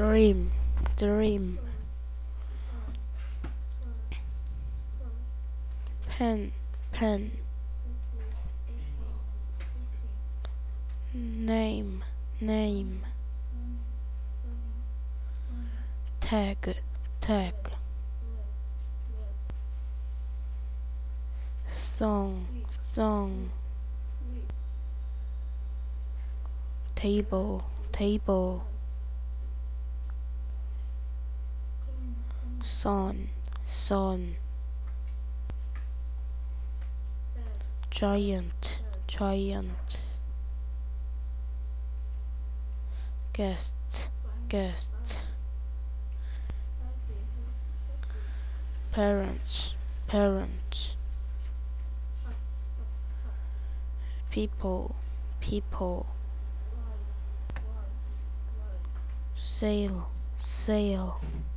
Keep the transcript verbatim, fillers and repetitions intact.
dream, dream, pen, pen, name, name, tag, tag, song, song, table, table, son, son, giant, giant, guest, guest, parents, parents, people, people, sail, sail,